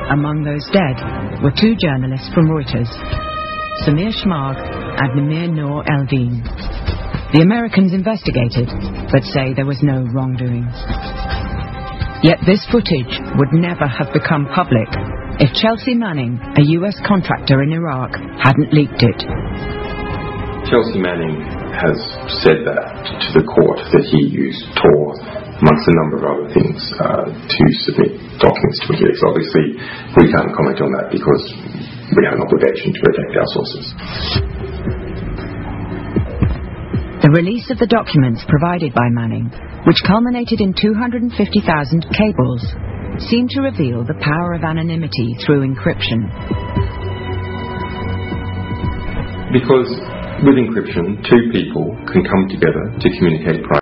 Among those dead were two journalists from Reuters, Samir Shmag and Nimir Noor Eldin. The Americans investigated, but say there was no wrongdoing. Yet this footage would never have become public if Chelsea Manning, a US contractor in Iraq, hadn't leaked it. Chelsea Manning has said that to the court that he used Tor, amongst a number of other things, to submit documents to WikiLeaks. Obviously, we can't comment on that because we have an obligation to protect our sources. The release of the documents provided by Manning, which culminated in 250,000 cables, seemed to reveal the power of anonymity through encryption. Because with encryption, two people can come together to communicate privately.